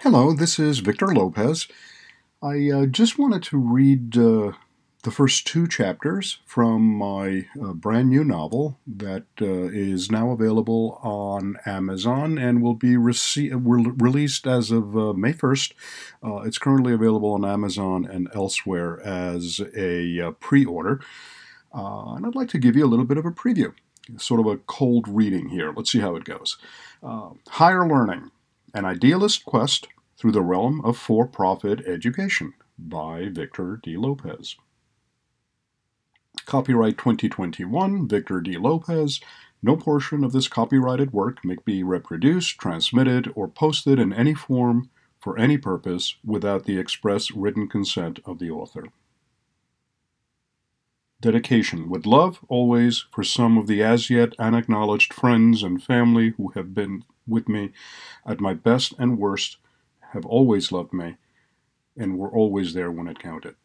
Hello, this is Victor Lopez. I just wanted to read the first two chapters from my brand new novel that is now available on Amazon and will be released as of May 1st. It's currently available on Amazon and elsewhere as a pre order. And I'd like to give you a little bit of a preview, sort of a cold reading here. Let's see how it goes. Higher Learning, An Idealist Quest Through the Realm of For-Profit Education by Victor D. Lopez. Copyright 2021, Victor D. Lopez. No portion of this copyrighted work may be reproduced, transmitted, or posted in any form for any purpose without the express written consent of the author. Dedication. With love, always, for some of the as yet unacknowledged friends and family who have been with me at my best and worst, have always loved me, and were always there when it counted.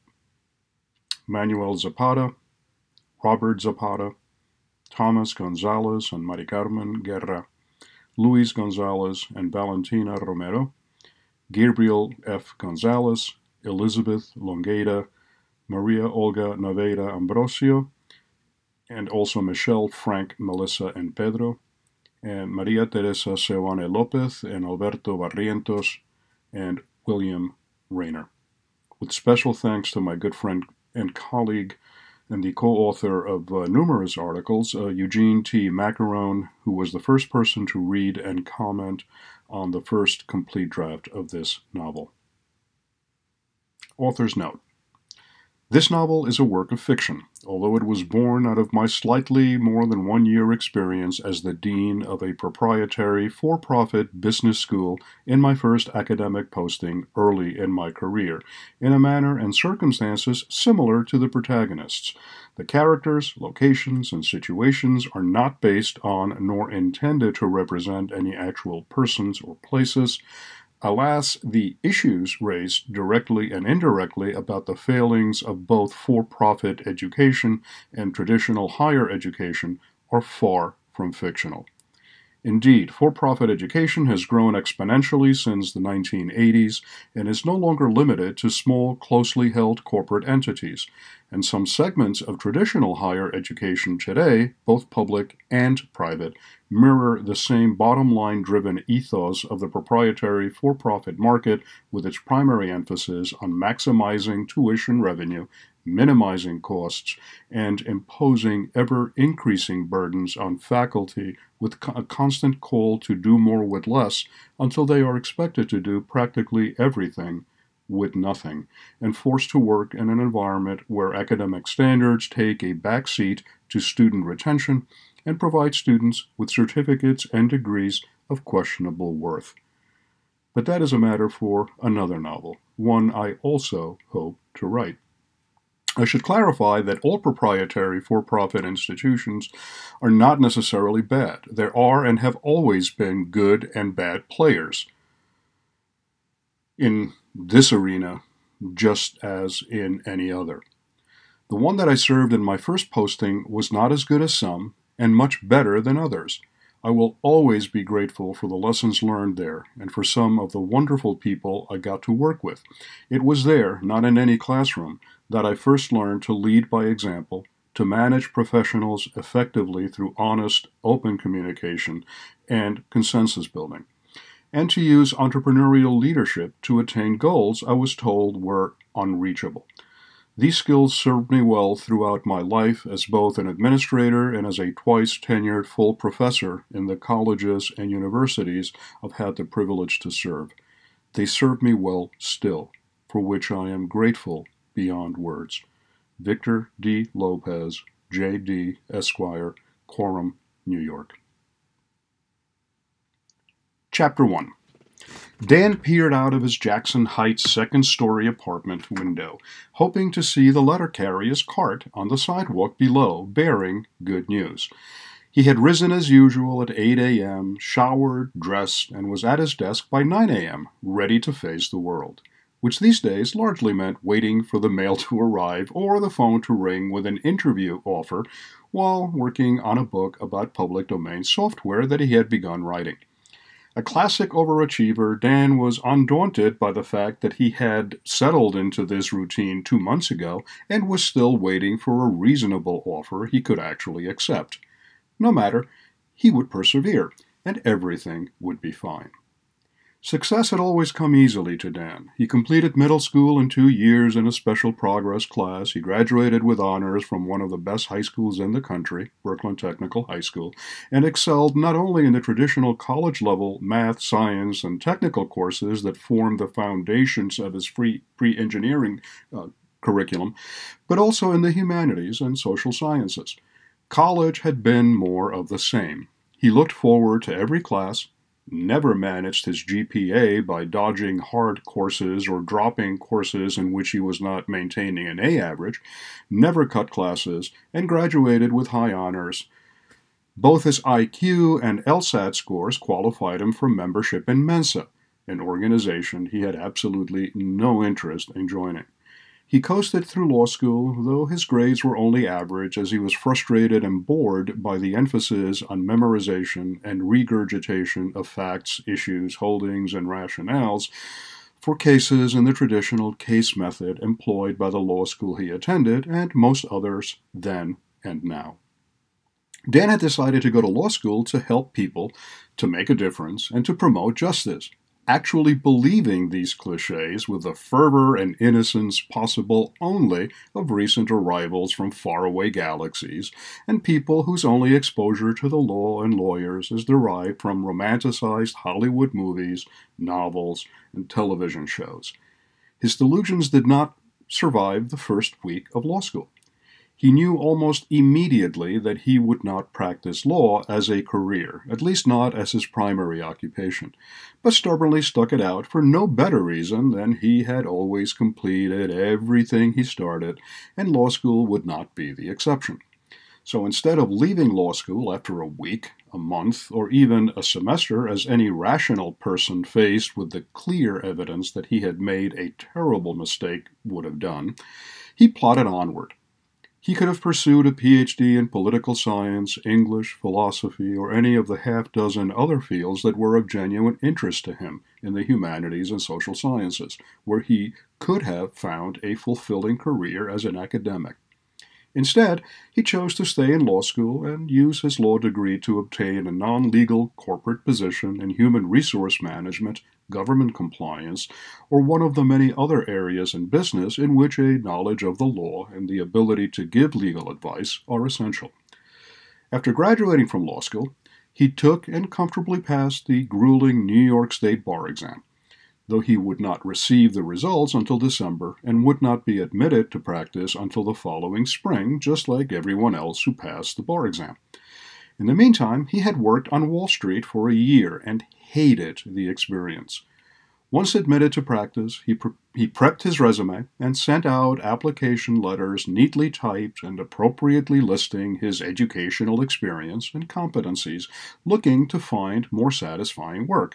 Manuel Zapata, Robert Zapata, Thomas Gonzalez and Mari Carmen Guerra, Luis Gonzalez and Valentina Romero, Gabriel F. Gonzalez, Elizabeth Longueira, Maria Olga Naveda Ambrosio, and also Michelle, Frank, Melissa, and Pedro, and Maria Teresa Seoane Lopez and Alberto Barrientos, and William Rayner. With special thanks to my good friend and colleague and the co-author of numerous articles, Eugene T. Macaron, who was the first person to read and comment on the first complete draft of this novel. Author's note. This novel is a work of fiction, although it was born out of my slightly more than 1 year experience as the dean of a proprietary for-profit business school in my first academic posting early in my career, in a manner and circumstances similar to the protagonists. The characters, locations, and situations are not based on nor intended to represent any actual persons or places. Alas, the issues raised directly and indirectly about the failings of both for-profit education and traditional higher education are far from fictional. Indeed, for-profit education has grown exponentially since the 1980s and is no longer limited to small, closely held corporate entities, and some segments of traditional higher education today, both public and private, mirror the same bottom-line driven ethos of the proprietary for-profit market, with its primary emphasis on maximizing tuition revenue, minimizing costs, and imposing ever-increasing burdens on faculty with a constant call to do more with less until they are expected to do practically everything with nothing, and forced to work in an environment where academic standards take a back seat to student retention and provide students with certificates and degrees of questionable worth. But that is a matter for another novel, one I also hope to write. I should clarify that all proprietary for-profit institutions are not necessarily bad. There are and have always been good and bad players in this arena, just as in any other. The one that I served in my first posting was not as good as some, and much better than others. I will always be grateful for the lessons learned there, and for some of the wonderful people I got to work with. It was there, not in any classroom, that I first learned to lead by example, to manage professionals effectively through honest, open communication and consensus building, and to use entrepreneurial leadership to attain goals I was told were unreachable. These skills served me well throughout my life as both an administrator and as a twice tenured full professor in the colleges and universities I've had the privilege to serve. They serve me well still, for which I am grateful beyond words. Victor D. Lopez, J.D. Esquire, Quorum, New York. Chapter 1. Dan peered out of his Jackson Heights second-story apartment window, hoping to see the letter carrier's cart on the sidewalk below, bearing good news. He had risen as usual at 8 a.m., showered, dressed, and was at his desk by 9 a.m., ready to face the world, which these days largely meant waiting for the mail to arrive or the phone to ring with an interview offer while working on a book about public domain software that he had begun writing. A classic overachiever, Dan was undaunted by the fact that he had settled into this routine 2 months ago and was still waiting for a reasonable offer he could actually accept. No matter, he would persevere, and everything would be fine. Success had always come easily to Dan. He completed middle school in 2 years in a special progress class. He graduated with honors from one of the best high schools in the country, Brooklyn Technical High School, and excelled not only in the traditional college-level math, science, and technical courses that formed the foundations of his pre-engineering curriculum, but also in the humanities and social sciences. College had been more of the same. He looked forward to every class, never managed his GPA by dodging hard courses or dropping courses in which he was not maintaining an A average, never cut classes, and graduated with high honors. Both his IQ and LSAT scores qualified him for membership in Mensa, an organization he had absolutely no interest in joining. He coasted through law school, though his grades were only average as he was frustrated and bored by the emphasis on memorization and regurgitation of facts, issues, holdings, and rationales for cases in the traditional case method employed by the law school he attended and most others then and now. Dan had decided to go to law school to help people, to make a difference, and to promote justice, actually believing these cliches with the fervor and innocence possible only of recent arrivals from faraway galaxies and people whose only exposure to the law and lawyers is derived from romanticized Hollywood movies, novels, and television shows. His delusions did not survive the first week of law school. He knew almost immediately that he would not practice law as a career, at least not as his primary occupation, but stubbornly stuck it out for no better reason than he had always completed everything he started, and law school would not be the exception. So instead of leaving law school after a week, a month, or even a semester, as any rational person faced with the clear evidence that he had made a terrible mistake would have done, he plodded onward. He could have pursued a PhD in political science, English, philosophy, or any of the half-dozen other fields that were of genuine interest to him in the humanities and social sciences, where he could have found a fulfilling career as an academic. Instead, he chose to stay in law school and use his law degree to obtain a non-legal corporate position in human resource management, government compliance, or one of the many other areas in business in which a knowledge of the law and the ability to give legal advice are essential. After graduating from law school, he took and comfortably passed the grueling New York State bar exam, though he would not receive the results until December and would not be admitted to practice until the following spring, just like everyone else who passed the bar exam. In the meantime, he had worked on Wall Street for a year and hated the experience. Once admitted to practice, he prepped his resume and sent out application letters neatly typed and appropriately listing his educational experience and competencies, looking to find more satisfying work.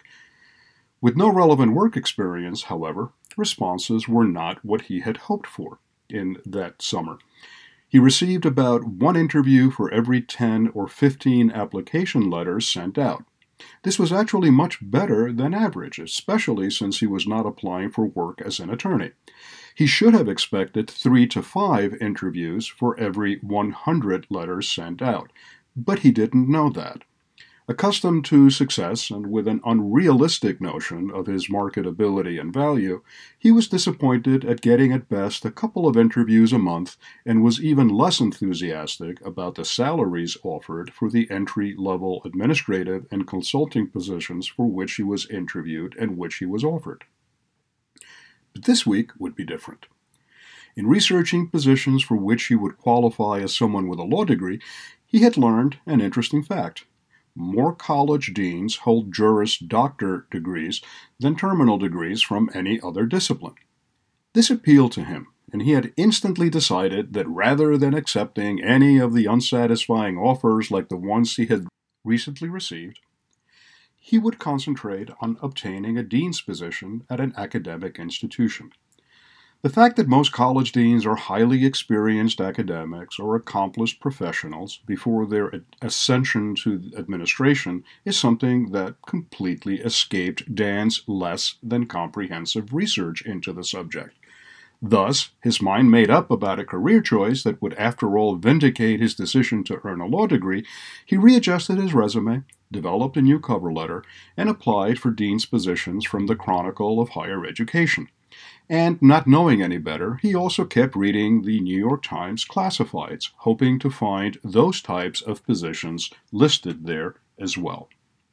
With no relevant work experience, however, responses were not what he had hoped for in that summer. He received about one interview for every 10 or 15 application letters sent out. This was actually much better than average, especially since he was not applying for work as an attorney. He should have expected 3 to 5 interviews for every 100 letters sent out, but he didn't know that. Accustomed to success and with an unrealistic notion of his marketability and value, he was disappointed at getting at best a couple of interviews a month and was even less enthusiastic about the salaries offered for the entry-level administrative and consulting positions for which he was interviewed and which he was offered. But this week would be different. In researching positions for which he would qualify as someone with a law degree, he had learned an interesting fact. More college deans hold Juris Doctor degrees than terminal degrees from any other discipline. This appealed to him, and he had instantly decided that rather than accepting any of the unsatisfying offers like the ones he had recently received, he would concentrate on obtaining a dean's position at an academic institution. The fact that most college deans are highly experienced academics or accomplished professionals before their ascension to administration is something that completely escaped Dan's less than comprehensive research into the subject. Thus, his mind made up about a career choice that would, after all, vindicate his decision to earn a law degree, he readjusted his resume, developed a new cover letter, and applied for dean's positions from the Chronicle of Higher Education. And not knowing any better, he also kept reading the New York Times classifieds, hoping to find those types of positions listed there as well.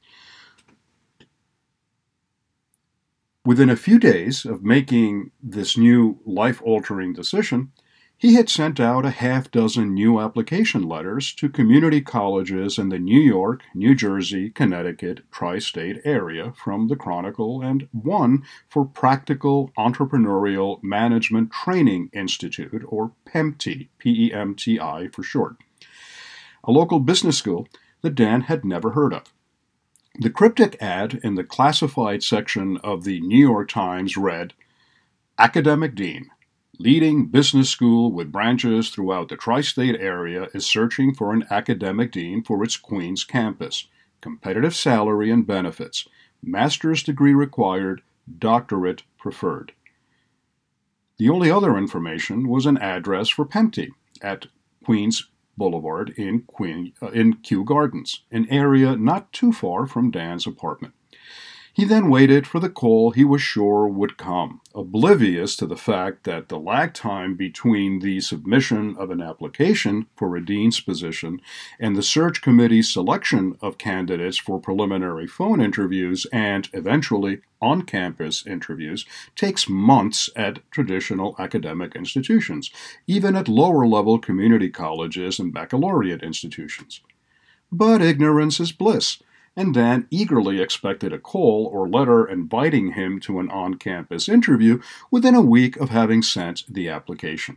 Within a few days of making this new life-altering decision, he had sent out a half-dozen new application letters to community colleges in the New York, New Jersey, Connecticut, tri-state area from the Chronicle and one for Practical Entrepreneurial Management Training Institute, or PEMTI, P-E-M-T-I for short, a local business school that Dan had never heard of. The cryptic ad in the classified section of the New York Times read, "Academic Dean, leading business school with branches throughout the tri-state area, is searching for an academic dean for its Queens campus. Competitive salary and benefits. Master's degree required, doctorate preferred." The only other information was an address for PEMTI at Queens Boulevard in Kew Gardens, an area not too far from Dan's apartment. He then waited for the call he was sure would come, oblivious to the fact that the lag time between the submission of an application for a dean's position and the search committee's selection of candidates for preliminary phone interviews and, eventually, on-campus interviews takes months at traditional academic institutions, even at lower-level community colleges and baccalaureate institutions. But ignorance is bliss, and Dan eagerly expected a call or letter inviting him to an on-campus interview within a week of having sent the application.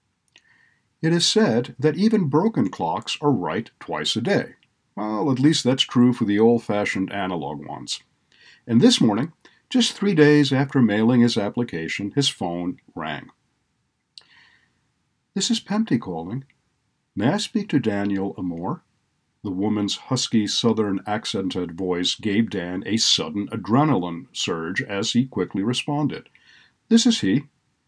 It is said that even broken clocks are right twice a day. Well, at least that's true for the old-fashioned analog ones. And this morning, just 3 days after mailing his application, his phone rang. "This is PEMTI calling. May I speak to Daniel Amore?" The woman's husky, southern-accented voice gave Dan a sudden adrenaline surge as he quickly responded. "This is he."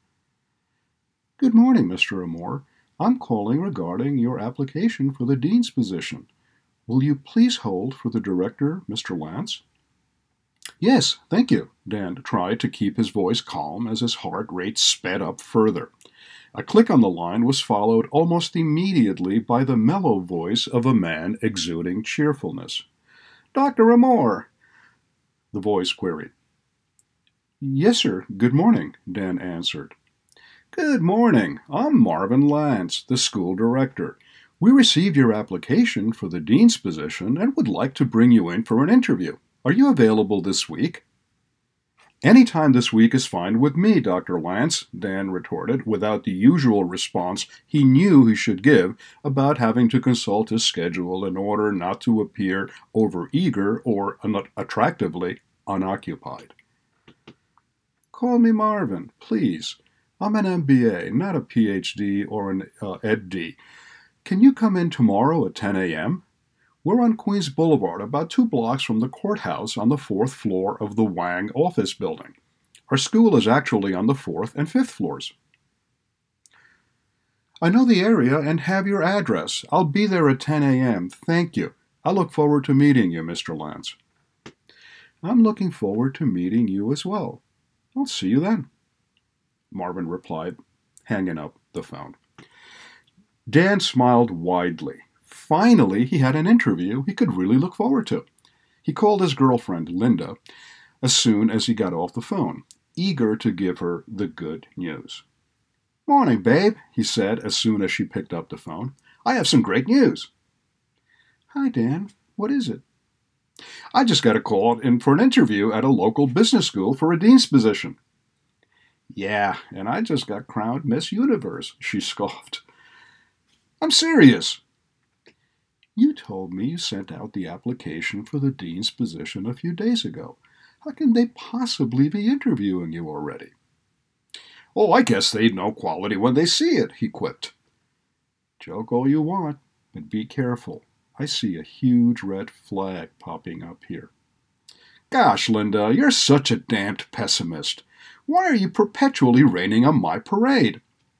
"Good morning, Mr. Amore. I'm calling regarding your application for the dean's position. Will you please hold for the director, Mr. Lance?" "Yes, thank you." Dan tried to keep his voice calm as his heart rate sped up further. A click on the line was followed almost immediately by the mellow voice of a man exuding cheerfulness. "Dr. Amore?" the voice queried. "Yes, sir. Good morning," Dan answered. "Good morning. I'm Marvin Lance, the school director. We received your application for the dean's position and would like to bring you in for an interview. Are you available this week?" "Any time this week is fine with me, Dr. Lance," Dan retorted, without the usual response he knew he should give about having to consult his schedule in order not to appear overeager or, attractively, unoccupied. "Call me Marvin, please. I'm an MBA, not a PhD or an Ed.D. Can you come in tomorrow at 10 a.m.? We're on Queens Boulevard, about 2 blocks from the courthouse on the 4th floor of the Wang office building. Our school is actually on the 4th and 5th floors." "I know the area and have your address. I'll be there at 10 a.m. Thank you. I look forward to meeting you, Mr. Lance." "I'm looking forward to meeting you as well. I'll see you then," Marvin replied, hanging up the phone. Dan smiled widely. Finally, he had an interview he could really look forward to. He called his girlfriend, Linda, as soon as he got off the phone, eager to give her the good news. "Morning, babe," he said as soon as she picked up the phone. "I have some great news." "Hi, Dan. What is it?" "I just got a call in for an interview at a local business school for a dean's position." "Yeah, and I just got crowned Miss Universe," she scoffed. "I'm serious." "You told me you sent out the application for the dean's position a few days ago. How can they possibly be interviewing you already?" "Oh, I guess they know quality when they see it," he quipped. "Joke all you want, but be careful. I see a huge red flag popping up here." "Gosh, Linda, you're such a damned pessimist. Why are you perpetually raining on my parade?"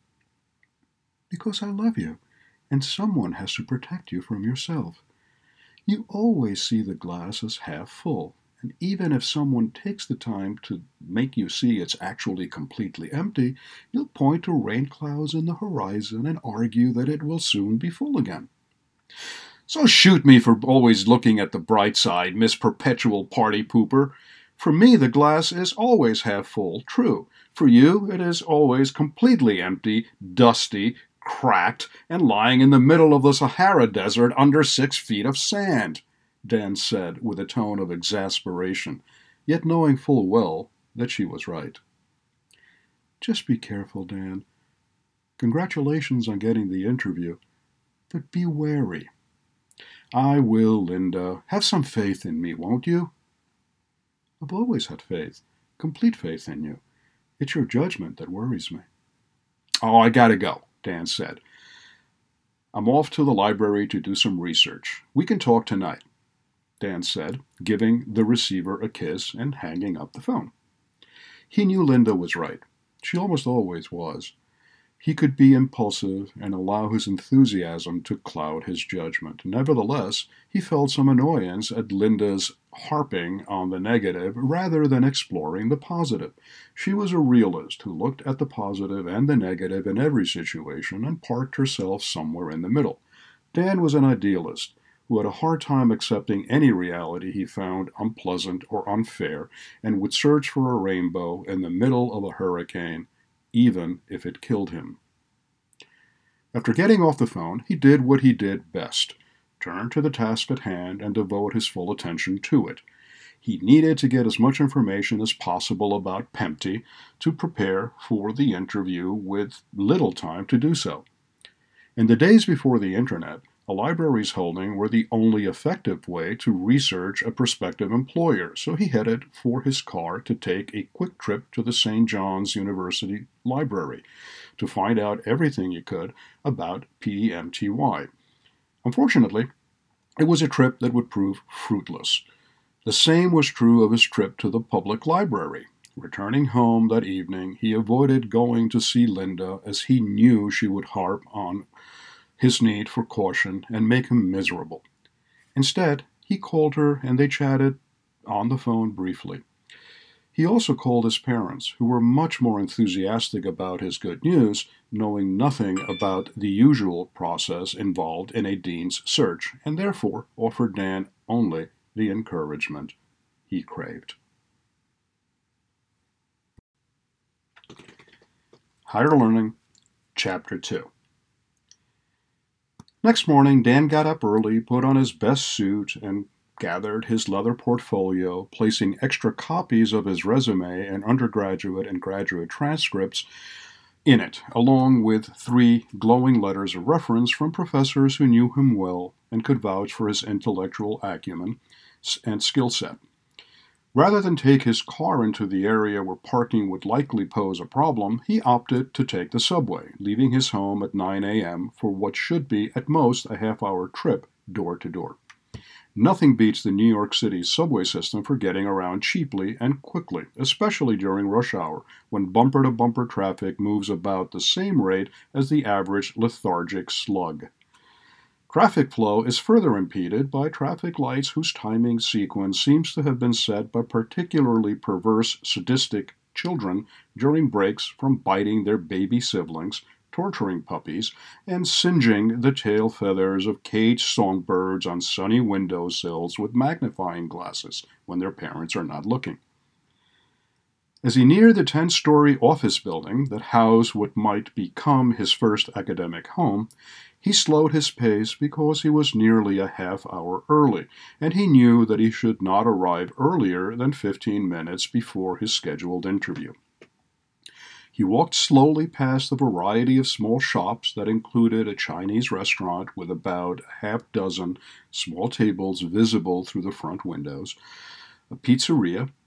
"Because I love you, and someone has to protect you from yourself. You always see the glass as half full, and even if someone takes the time to make you see it's actually completely empty, you'll point to rain clouds in the horizon and argue that it will soon be full again." "So shoot me for always looking at the bright side, Miss Perpetual Party Pooper. For me, the glass is always half full, true. For you, it is always completely empty, dusty, cracked, and lying in the middle of the Sahara Desert under 6 feet of sand," Dan said with a tone of exasperation, yet knowing full well that she was right. "Just be careful, Dan. Congratulations on getting the interview, but be wary." "I will, Linda. Have some faith in me, won't you?" "I've always had faith, complete faith in you. It's your judgment that worries me." "Oh, I gotta go," Dan said. "I'm off to the library to do some research. We can talk tonight," Dan said, giving the receiver a kiss and hanging up the phone. He knew Linda was right. She almost always was. He could be impulsive and allow his enthusiasm to cloud his judgment. Nevertheless, he felt some annoyance at Linda's harping on the negative rather than exploring the positive. She was a realist who looked at the positive and the negative in every situation and parked herself somewhere in the middle. Dan was an idealist who had a hard time accepting any reality he found unpleasant or unfair and would search for a rainbow in the middle of a hurricane, even if it killed him. After getting off the phone, he did what he did best: turn to the task at hand and devote his full attention to it. He needed to get as much information as possible about Pempty to prepare for the interview with little time to do so. In the days before the internet, a library's holdings were the only effective way to research a prospective employer, so he headed for his car to take a quick trip to the St. John's University Library to find out everything he could about PEMTY. Unfortunately, it was a trip that would prove fruitless. The same was true of his trip to the public library. Returning home that evening, he avoided going to see Linda as he knew she would harp on his need for caution and make him miserable. Instead, he called her and they chatted on the phone briefly. He also called his parents, who were much more enthusiastic about his good news, knowing nothing about the usual process involved in a dean's search, and therefore offered Dan only the encouragement he craved. Higher Learning, Chapter 2. Next morning, Dan got up early, put on his best suit, and gathered his leather portfolio, placing extra copies of his resume and undergraduate and graduate transcripts in it, along with 3 glowing letters of reference from professors who knew him well and could vouch for his intellectual acumen and skill set. Rather than take his car into the area where parking would likely pose a problem, he opted to take the subway, leaving his home at 9 a.m. for what should be at most a half-hour trip door to door. Nothing beats the New York City subway system for getting around cheaply and quickly, especially during rush hour, when bumper-to-bumper traffic moves about the same rate as the average lethargic slug. Traffic flow is further impeded by traffic lights whose timing sequence seems to have been set by particularly perverse, sadistic children during breaks from biting their baby siblings, torturing puppies, and singeing the tail feathers of caged songbirds on sunny windowsills with magnifying glasses when their parents are not looking. As he neared the 10-story office building that housed what might become his first academic home, he slowed his pace because he was nearly a half-hour early, and he knew that he should not arrive earlier than 15 minutes before his scheduled interview. He walked slowly past a variety of small shops that included a Chinese restaurant with about a half-dozen small tables visible through the front windows, a pizzeria,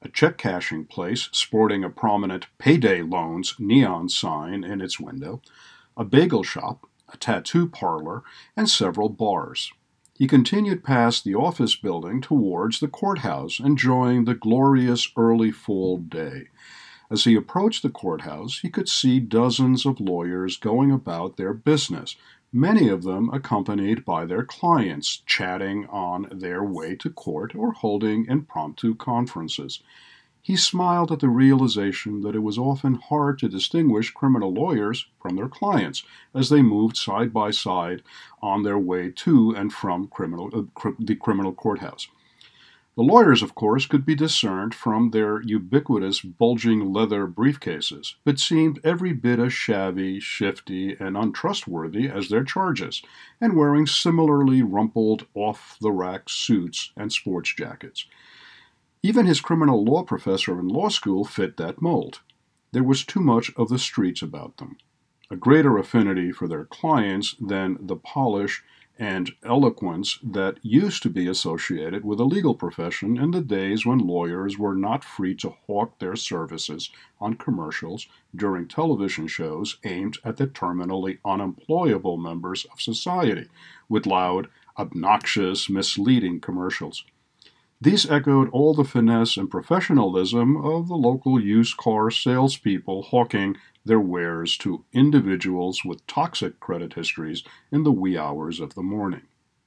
a check-cashing place sporting a prominent Payday Loans neon sign in its window, a bagel shop, a tattoo parlor, and several bars. He continued past the office building towards the courthouse, enjoying the glorious early fall day. As he approached the courthouse, he could see dozens of lawyers going about their business, many of them accompanied by their clients, chatting on their way to court or holding impromptu conferences. He smiled at the realization that it was often hard to distinguish criminal lawyers from their clients as they moved side by side on their way to and from the criminal courthouse. The lawyers, of course, could be discerned from their ubiquitous bulging leather briefcases, but seemed every bit as shabby, shifty, and untrustworthy as their charges, and wearing similarly rumpled, off-the-rack suits and sports jackets. Even his criminal law professor in law school fit that mold. There was too much of the streets about them, a greater affinity for their clients than the polish and eloquence that used to be associated with the legal profession in the days when lawyers were not free to hawk their services on commercials during television shows aimed at the terminally unemployable members of society, with loud, obnoxious, misleading commercials. These echoed all the finesse and professionalism of the local used car salespeople hawking their wares to individuals with toxic credit histories in the wee hours of the morning.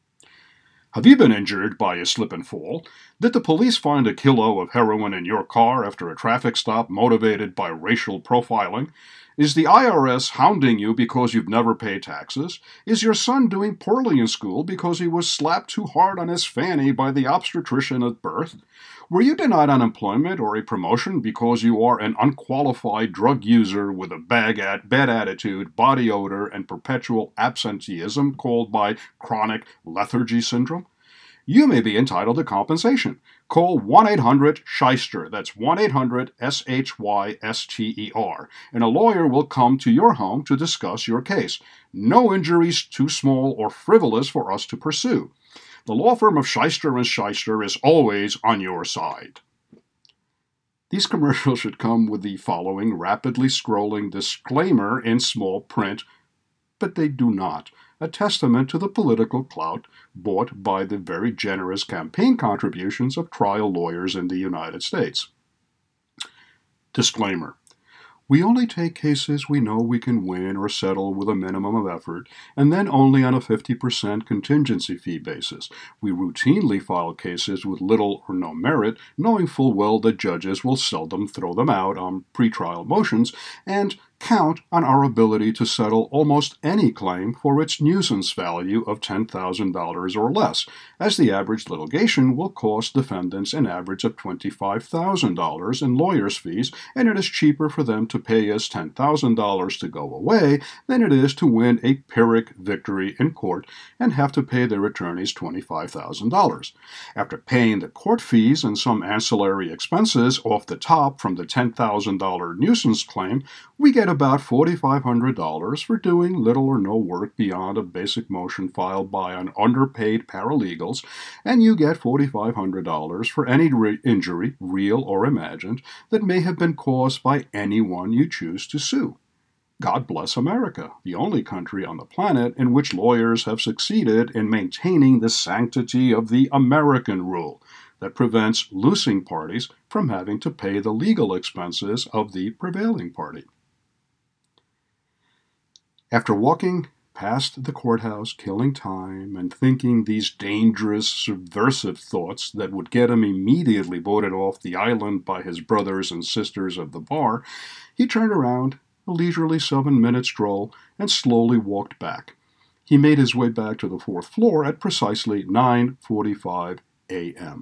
Have you been injured by a slip and fall? Did the police find a kilo of heroin in your car after a traffic stop motivated by racial profiling? Is the IRS hounding you because you've never paid taxes? Is your son doing poorly in school because he was slapped too hard on his fanny by the obstetrician at birth? Were you denied unemployment or a promotion because you are an unqualified drug user with a bad attitude, body odor, and perpetual absenteeism called by chronic lethargy syndrome? You may be entitled to compensation. Call 1-800-SHYSTER, that's 1-800-SHYSTER, and a lawyer will come to your home to discuss your case. No injuries too small or frivolous for us to pursue. The law firm of Shyster & Shyster is always on your side. These commercials should come with the following rapidly scrolling disclaimer in small print, but they do not, a testament to the political clout bought by the very generous campaign contributions of trial lawyers in the United States. Disclaimer. We only take cases we know we can win or settle with a minimum of effort, and then only on a 50% contingency fee basis. We routinely file cases with little or no merit, knowing full well that judges will seldom throw them out on pretrial motions, and count on our ability to settle almost any claim for its nuisance value of $10,000 or less, as the average litigation will cost defendants an average of $25,000 in lawyers' fees, and it is cheaper for them to pay us $10,000 to go away than it is to win a Pyrrhic victory in court and have to pay their attorneys $25,000. After paying the court fees and some ancillary expenses off the top from the $10,000 nuisance claim, we get about $4,500 for doing little or no work beyond a basic motion filed by an underpaid paralegals, and you get $4,500 for any injury, real or imagined, that may have been caused by anyone you choose to sue. God bless America, the only country on the planet in which lawyers have succeeded in maintaining the sanctity of the American rule that prevents losing parties from having to pay the legal expenses of the prevailing party. After walking past the courthouse, killing time, and thinking these dangerous, subversive thoughts that would get him immediately voted off the island by his brothers and sisters of the bar, he turned around, a leisurely 7-minute stroll, and slowly walked back. He made his way back to the 4th floor at precisely 9:45 a.m.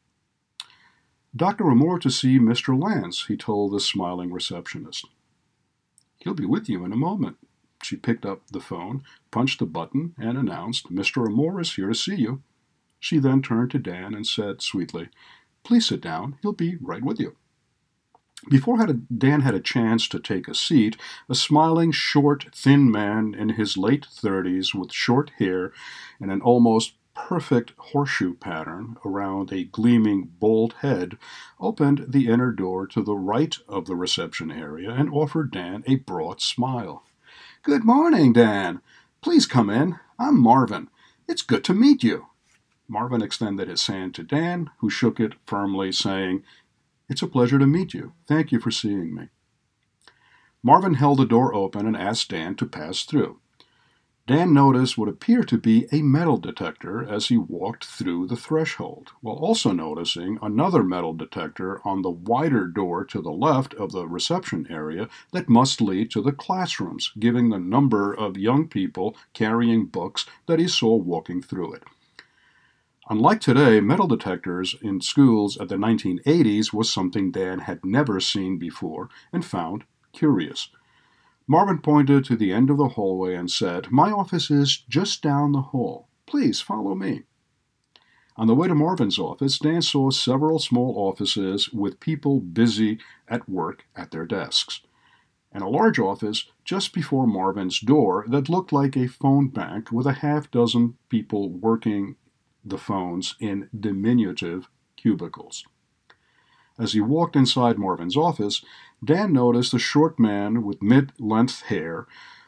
Dr. Amore to see Mr. Lance, he told the smiling receptionist. He'll be with you in a moment. She picked up the phone, punched a button, and announced, Mr. Amore is here to see you. She then turned to Dan and said sweetly, Please sit down. He'll be right with you. Before Dan had a chance to take a seat, a smiling, short, thin man in his late 30s with short hair and an almost perfect horseshoe pattern around a gleaming bald head, opened the inner door to the right of the reception area and offered Dan a broad smile. "Good morning, Dan. Please come in. I'm Marvin. It's good to meet you." Marvin extended his hand to Dan, who shook it firmly, saying, "It's a pleasure to meet you. Thank you for seeing me." Marvin held the door open and asked Dan to pass through. Dan noticed what appeared to be a metal detector as he walked through the threshold, while also noticing another metal detector on the wider door to the left of the reception area that must lead to the classrooms, giving the number of young people carrying books that he saw walking through it. Unlike today, metal detectors in schools at the 1980s was something Dan had never seen before and found curious. Marvin pointed to the end of the hallway and said, "My office is just down the hall. Please follow me." On the way to Marvin's office, Dan saw several small offices with people busy at work at their desks, and a large office just before Marvin's door that looked like a phone bank with a half-dozen people working the phones in diminutive cubicles. As he walked inside Marvin's office, Dan noticed a short man with mid-length hair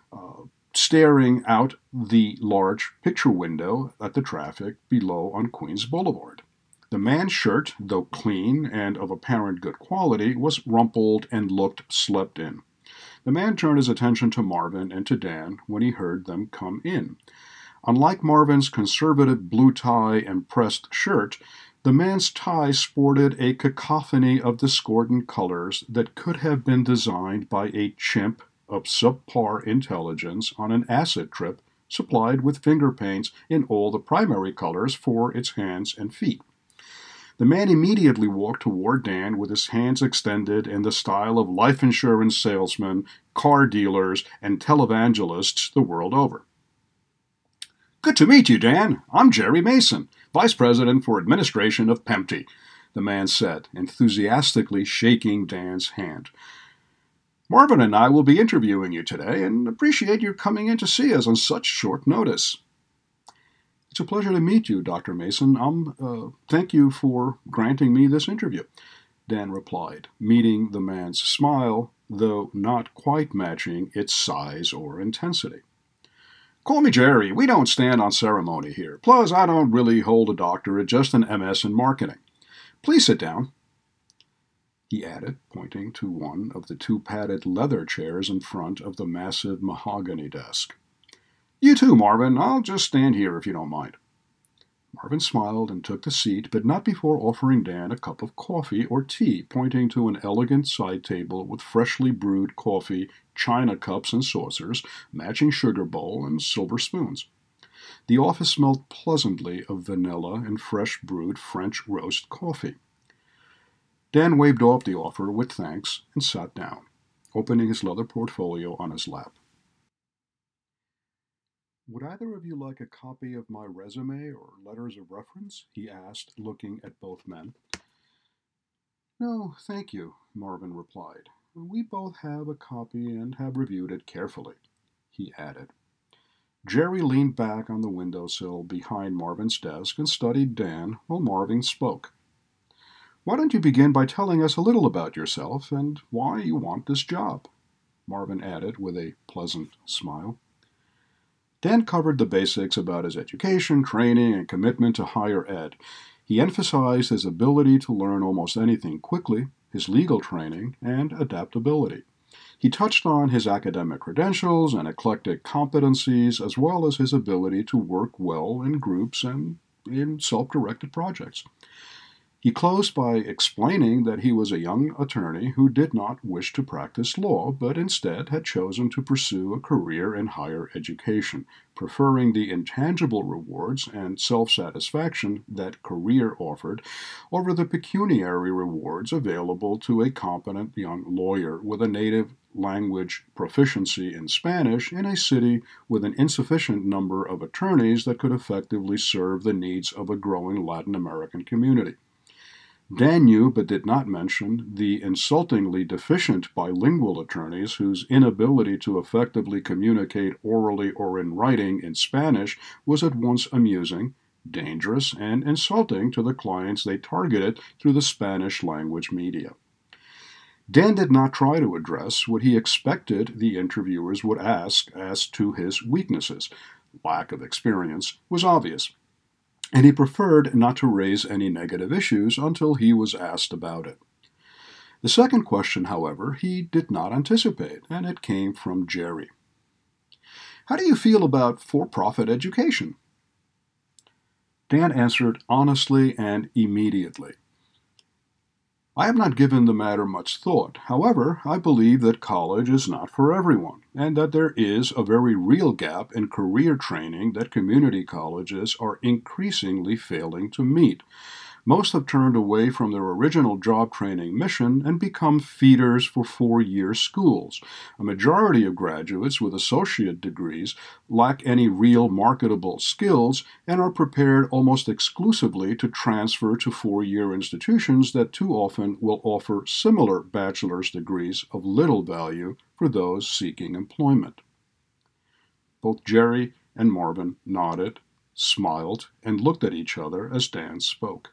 staring out the large picture window at the traffic below on Queens Boulevard. The man's shirt, though clean and of apparent good quality, was rumpled and looked slept in. The man turned his attention to Marvin and to Dan when he heard them come in. Unlike Marvin's conservative blue tie and pressed shirt, the man's tie sported a cacophony of discordant colors that could have been designed by a chimp of subpar intelligence on an acid trip, supplied with finger paints in all the primary colors for its hands and feet. The man immediately walked toward Dan with his hands extended in the style of life insurance salesmen, car dealers, and televangelists the world over. "Good to meet you, Dan. I'm Jerry Mason, Vice President for Administration of PEMT," the man said, enthusiastically shaking Dan's hand. "Marvin and I will be interviewing you today and appreciate your coming in to see us on such short notice." "It's a pleasure to meet you, Dr. Mason. Thank you for granting me this interview," Dan replied, meeting the man's smile, though not quite matching its size or intensity. "Call me Jerry. We don't stand on ceremony here. Plus, I don't really hold a doctorate, just an MS in marketing. Please sit down," he added, pointing to one of the two padded leather chairs in front of the massive mahogany desk. "You too, Marvin. I'll just stand here if you don't mind." Marvin smiled and took the seat, but not before offering Dan a cup of coffee or tea, pointing to an elegant side table with freshly brewed coffee, china cups and saucers, matching sugar bowl, and silver spoons. The office smelled pleasantly of vanilla and fresh brewed French roast coffee. Dan waved off the offer with thanks and sat down, opening his leather portfolio on his lap. "Would either of you like a copy of my resume or letters of reference?" he asked, looking at both men. "No, thank you," Marvin replied. "We both have a copy and have reviewed it carefully," he added. Jerry leaned back on the windowsill behind Marvin's desk and studied Dan while Marvin spoke. "Why don't you begin by telling us a little about yourself and why you want this job?" Marvin added with a pleasant smile. Dan covered the basics about his education, training, and commitment to higher ed. He emphasized his ability to learn almost anything quickly, his legal training, and adaptability. He touched on his academic credentials and eclectic competencies, as well as his ability to work well in groups and in self-directed projects. He closed by explaining that he was a young attorney who did not wish to practice law, but instead had chosen to pursue a career in higher education, preferring the intangible rewards and self-satisfaction that career offered over the pecuniary rewards available to a competent young lawyer with a native language proficiency in Spanish in a city with an insufficient number of attorneys that could effectively serve the needs of a growing Latin American community. Dan knew but did not mention the insultingly deficient bilingual attorneys whose inability to effectively communicate orally or in writing in Spanish was at once amusing dangerous, and insulting to the clients they targeted through the Spanish language media. Dan did not try to address what he expected the interviewers would ask as to his weaknesses. Lack of experience was obvious, and he preferred not to raise any negative issues until he was asked about it. The second question, however, he did not anticipate, and it came from Jerry. How do you feel about for-profit education? Dan answered honestly and immediately. I have not given the matter much thought. However, I believe that college is not for everyone, and that there is a very real gap in career training that community colleges are increasingly failing to meet. Most have turned away from their original job training mission and become feeders for four-year schools. A majority of graduates with associate degrees lack any real marketable skills and are prepared almost exclusively to transfer to four-year institutions that too often will offer similar bachelor's degrees of little value for those seeking employment. Both Jerry and Marvin nodded, smiled, and looked at each other as Dan spoke.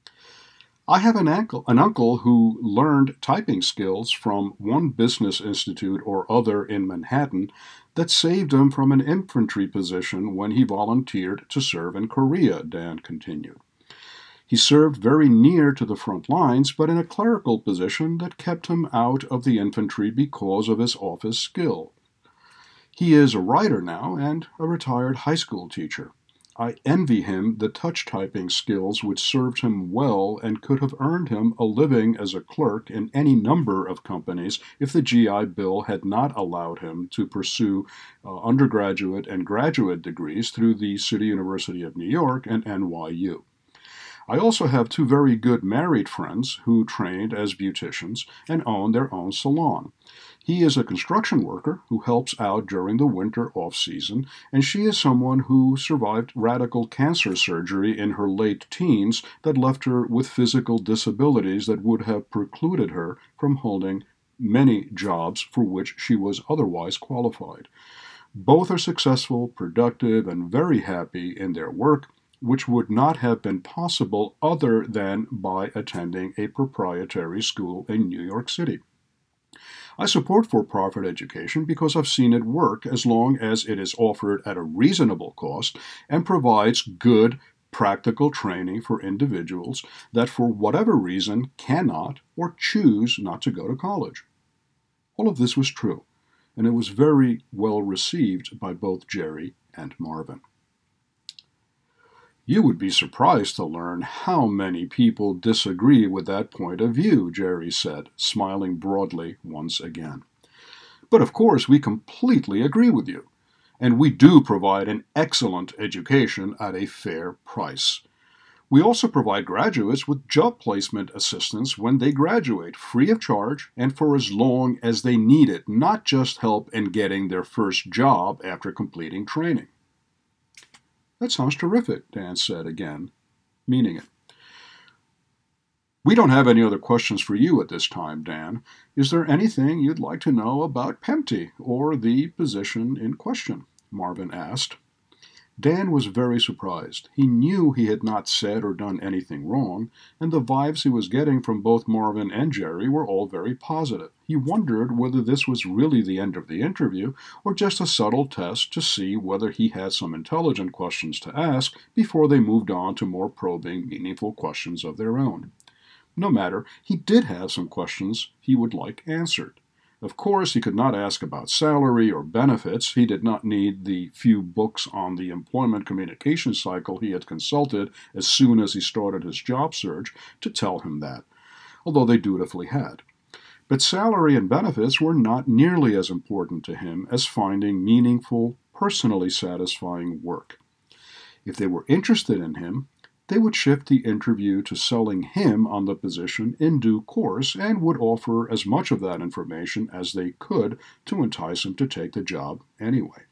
I have an uncle who learned typing skills from one business institute or other in Manhattan that saved him from an infantry position when he volunteered to serve in Korea, Dan continued. He served very near to the front lines, but in a clerical position that kept him out of the infantry because of his office skill. He is a writer now and a retired high school teacher. I envy him the touch typing skills which served him well and could have earned him a living as a clerk in any number of companies if the GI Bill had not allowed him to pursue undergraduate and graduate degrees through the City University of New York and NYU. I also have two very good married friends who trained as beauticians and own their own salon. He is a construction worker who helps out during the winter off-season, and she is someone who survived radical cancer surgery in her late teens that left her with physical disabilities that would have precluded her from holding many jobs for which she was otherwise qualified. Both are successful, productive, and very happy in their work, which would not have been possible other than by attending a proprietary school in New York City. I support for-profit education because I've seen it work as long as it is offered at a reasonable cost and provides good, practical training for individuals that for whatever reason cannot or choose not to go to college. All of this was true, and it was very well received by both Jerry and Marvin. You would be surprised to learn how many people disagree with that point of view, Jerry said, smiling broadly once again. But of course, we completely agree with you, and we do provide an excellent education at a fair price. We also provide graduates with job placement assistance when they graduate, free of charge and for as long as they need it, not just help in getting their first job after completing training. That sounds terrific, Dan said again, meaning it. We don't have any other questions for you at this time, Dan. Is there anything you'd like to know about PEMT or the position in question? Marvin asked. Dan was very surprised. He knew he had not said or done anything wrong, and the vibes he was getting from both Marvin and Jerry were all very positive. He wondered whether this was really the end of the interview or just a subtle test to see whether he had some intelligent questions to ask before they moved on to more probing, meaningful questions of their own. No matter, he did have some questions he would like answered. Of course, he could not ask about salary or benefits. He did not need the few books on the employment communication cycle he had consulted as soon as he started his job search to tell him that, although they dutifully had. But salary and benefits were not nearly as important to him as finding meaningful, personally satisfying work. If they were interested in him, they would shift the interview to selling him on the position in due course and would offer as much of that information as they could to entice him to take the job anyway.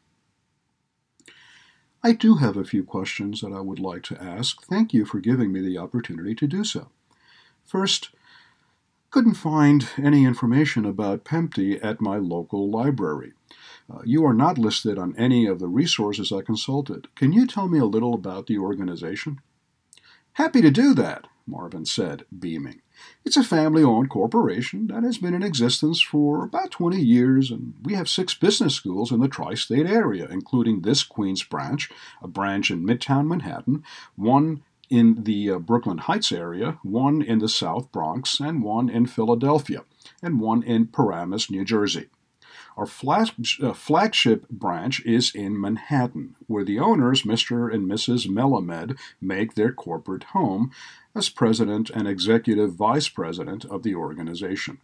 I do have a few questions that I would like to ask. Thank you for giving me the opportunity to do so. First, couldn't find any information about PEMT at my local library. You are not listed on any of the resources I consulted. Can you tell me a little about the organization?" "Happy to do that," Marvin said, beaming. "It's a family-owned corporation that has been in existence for about 20 years, and we have 6 business schools in the tri-state area, including this Queens branch, a branch in Midtown Manhattan, one in the Brooklyn Heights area, one in the South Bronx, and one in Philadelphia, and one in Paramus, New Jersey. Our flagship branch is in Manhattan, where the owners, Mr. and Mrs. Melamed, make their corporate home as president and executive vice president of the organization."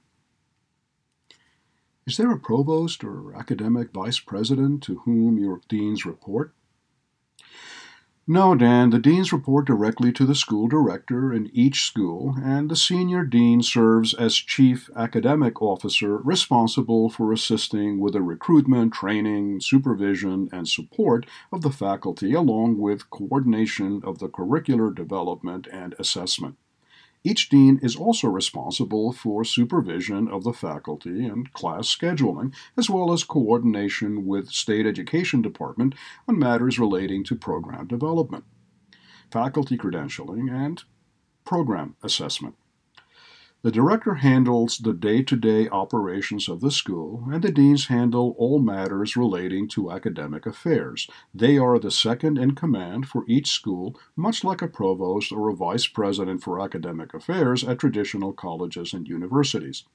"Is there a provost or academic vice president to whom your deans report?" "No, Dan. The deans report directly to the school director in each school, and the senior dean serves as chief academic officer responsible for assisting with the recruitment, training, supervision, and support of the faculty, along with coordination of the curricular development and assessment. Each dean is also responsible for supervision of the faculty and class scheduling, as well as coordination with State Education Department on matters relating to program development, faculty credentialing, and program assessment. The director handles the day-to-day operations of the school, and the deans handle all matters relating to academic affairs. They are the second in command for each school, much like a provost or a vice president for academic affairs at traditional colleges and universities."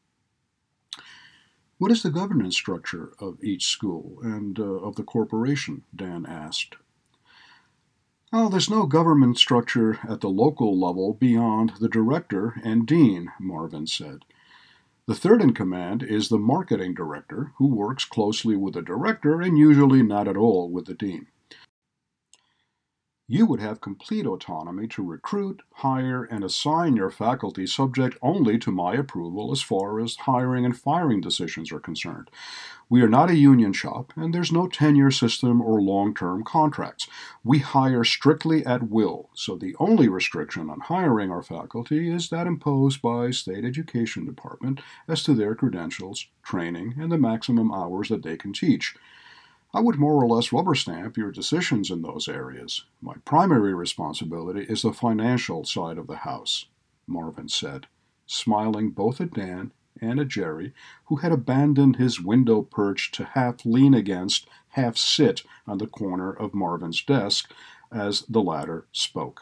"What is the governance structure of each school and of the corporation?" Dan asked. "Oh, there's no government structure at the local level beyond the director and dean," Marvin said. "The third in command is the marketing director, who works closely with the director and usually not at all with the dean. You would have complete autonomy to recruit, hire, and assign your faculty subject only to my approval as far as hiring and firing decisions are concerned. We are not a union shop, and there's no tenure system or long-term contracts. We hire strictly at will, so the only restriction on hiring our faculty is that imposed by State Education Department as to their credentials, training, and the maximum hours that they can teach. I would more or less rubber stamp your decisions in those areas. My primary responsibility is the financial side of the house," Marvin said, smiling both at Dan and at Jerry, who had abandoned his window perch to half lean against, half sit on the corner of Marvin's desk as the latter spoke.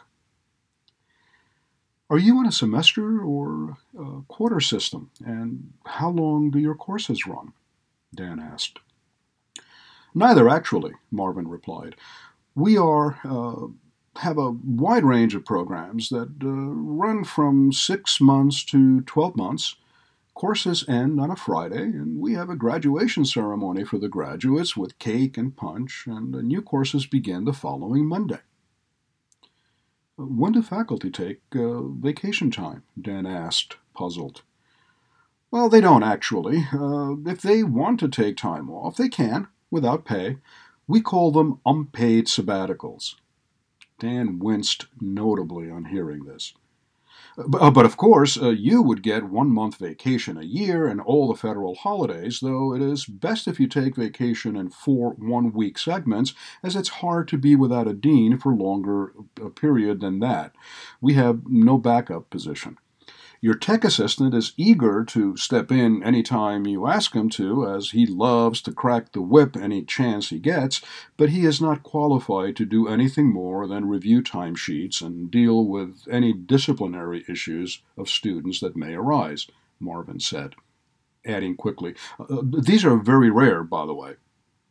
"Are you on a semester or a quarter system, and how long do your courses run?" Dan asked. "Neither, actually," Marvin replied. "We have a wide range of programs that run from 6 months to 12 months. Courses end on a Friday, and we have a graduation ceremony for the graduates with cake and punch, and the new courses begin the following Monday." "When do faculty take vacation time?" Dan asked, puzzled. "Well, they don't actually. If they want to take time off, they can, without pay. We call them unpaid sabbaticals." Dan winced notably on hearing this. But of course, you would get 1 month vacation a year and all the federal holidays, though it is best if you take vacation in 4 one-week segments, as it's hard to be without a dean for longer a period than that. We have no backup position. Your tech assistant is eager to step in any time you ask him to, as he loves to crack the whip any chance he gets, but he is not qualified to do anything more than review timesheets and deal with any disciplinary issues of students that may arise," Marvin said, adding quickly, "These are very rare, by the way."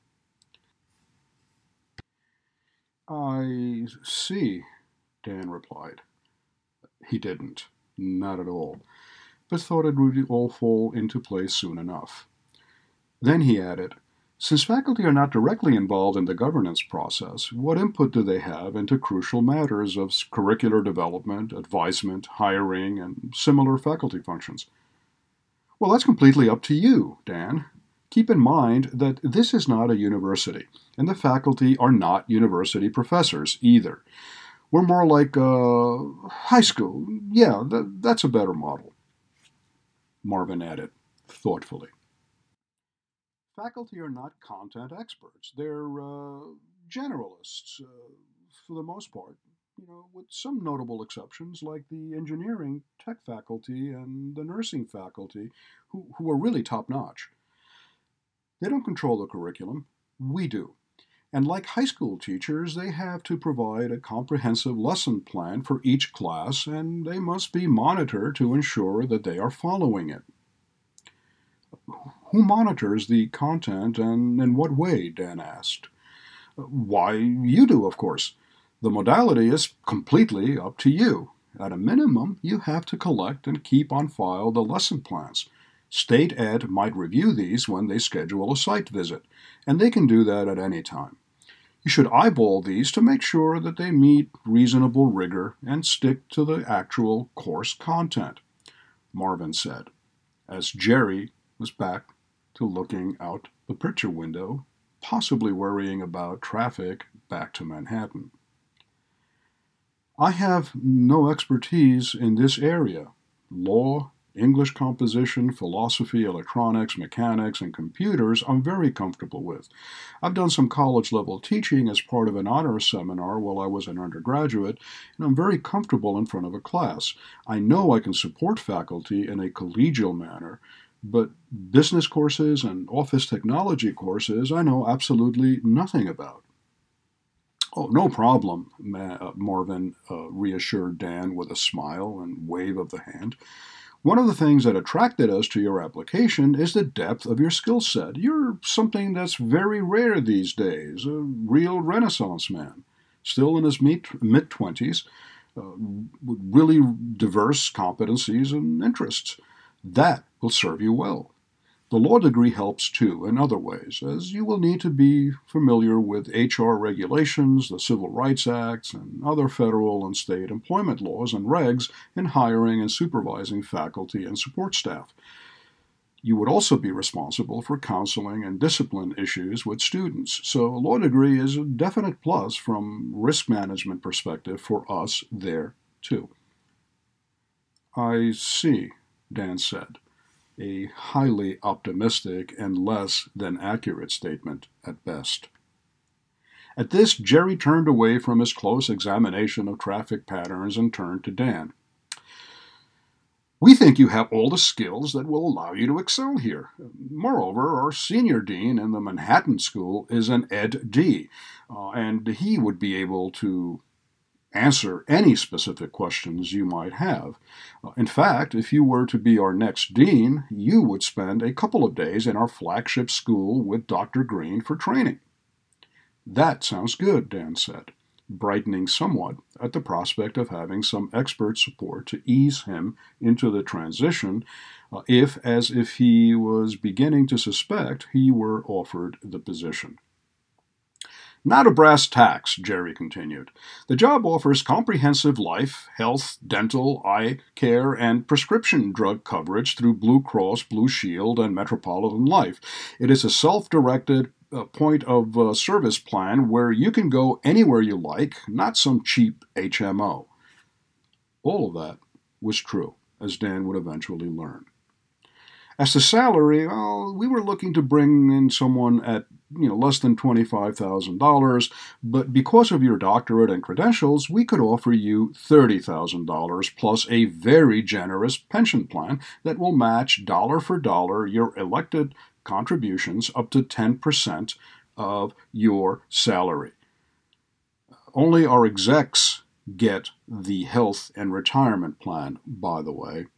"I see," Dan replied. He didn't. Not at all, but thought it would all fall into place soon enough. Then he added, "Since faculty are not directly involved in the governance process, what input do they have into crucial matters of curricular development, advisement, hiring, and similar faculty functions?" "Well, that's completely up to you, Dan. Keep in mind that this is not a university, and the faculty are not university professors either. We're more like high school. Yeah, that's a better model," Marvin added thoughtfully. Faculty are not content experts. They're generalists for the most part, with some notable exceptions like the engineering tech faculty and the nursing faculty, who are really top notch. They don't control the curriculum. We do. And like high school teachers, they have to provide a comprehensive lesson plan for each class, and they must be monitored to ensure that they are following it. Who monitors the content and in what way? Dan asked. Why, you do, of course. The modality is completely up to you. At a minimum, you have to collect and keep on file the lesson plans. State Ed might review these when they schedule a site visit, and they can do that at any time. You should eyeball these to make sure that they meet reasonable rigor and stick to the actual course content, Marvin said, as Jerry was back to looking out the picture window, possibly worrying about traffic back to Manhattan. I have no expertise in this area. Law, English composition, philosophy, electronics, mechanics, and computers I'm very comfortable with. I've done some college-level teaching as part of an honors seminar while I was an undergraduate, and I'm very comfortable in front of a class. I know I can support faculty in a collegial manner, but business courses and office technology courses I know absolutely nothing about. Oh, no problem, Marvin reassured Dan with a smile and wave of the hand. One of the things that attracted us to your application is the depth of your skill set. You're something that's very rare these days, a real Renaissance man, still in his mid-20s, with really diverse competencies and interests. That will serve you well. The law degree helps too in other ways, as you will need to be familiar with HR regulations, the Civil Rights Acts, and other federal and state employment laws and regs in hiring and supervising faculty and support staff. You would also be responsible for counseling and discipline issues with students, so a law degree is a definite plus from risk management perspective for us there too. I see, Dan said. A highly optimistic and less than accurate statement at best. At this, Jerry turned away from his close examination of traffic patterns and turned to Dan. We think you have all the skills that will allow you to excel here. Moreover, our senior dean in the Manhattan School is an Ed.D., and he would be able to answer any specific questions you might have. In fact, if you were to be our next dean, you would spend a couple of days in our flagship school with Dr. Green for training. That sounds good, Dan said, brightening somewhat at the prospect of having some expert support to ease him into the transition, as if he was beginning to suspect he were offered the position. Now to brass tacks, Jerry continued. The job offers comprehensive life, health, dental, eye care, and prescription drug coverage through Blue Cross, Blue Shield, and Metropolitan Life. It is a self-directed point of service plan where you can go anywhere you like, not some cheap HMO. All of that was true, as Dan would eventually learn. As to salary, well, we were looking to bring in someone at less than $25,000, but because of your doctorate and credentials, we could offer you $30,000 plus a very generous pension plan that will match dollar for dollar your elected contributions up to 10% of your salary. Only our execs get the health and retirement plan, by the way.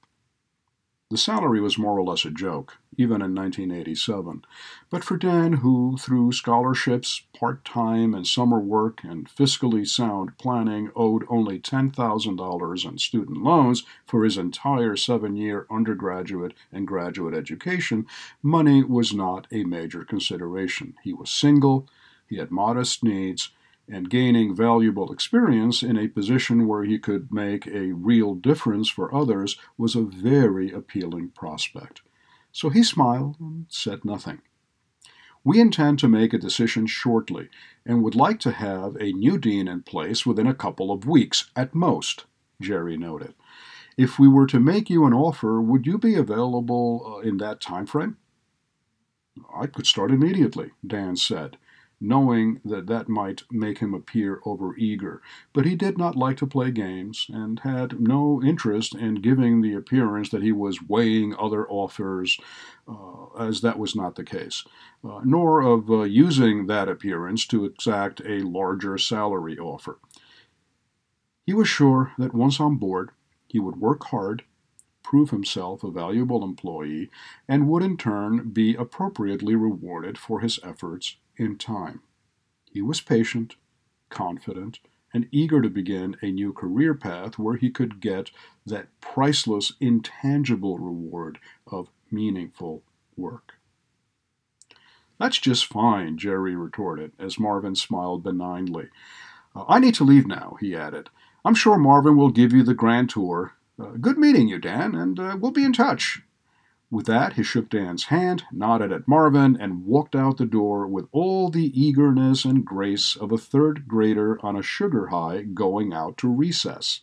The salary was more or less a joke, even in 1987. But for Dan, who, through scholarships, part-time and summer work, and fiscally sound planning, owed only $10,000 in student loans for his entire 7-year undergraduate and graduate education, money was not a major consideration. He was single, he had modest needs, and gaining valuable experience in a position where he could make a real difference for others was a very appealing prospect. So he smiled and said nothing. We intend to make a decision shortly and would like to have a new dean in place within a couple of weeks at most, Jerry noted. If we were to make you an offer, would you be available in that time frame? I could start immediately, Dan said, knowing that that might make him appear overeager. But he did not like to play games, and had no interest in giving the appearance that he was weighing other offers, as that was not the case, nor of using that appearance to exact a larger salary offer. He was sure that once on board, he would work hard, prove himself a valuable employee, and would in turn be appropriately rewarded for his efforts in time. He was patient, confident, and eager to begin a new career path where he could get that priceless, intangible reward of meaningful work. That's just fine, Jerry retorted, as Marvin smiled benignly. I need to leave now, he added. I'm sure Marvin will give you the grand tour. Good meeting you, Dan, and we'll be in touch. With that, he shook Dan's hand, nodded at Marvin, and walked out the door with all the eagerness and grace of a third grader on a sugar high going out to recess.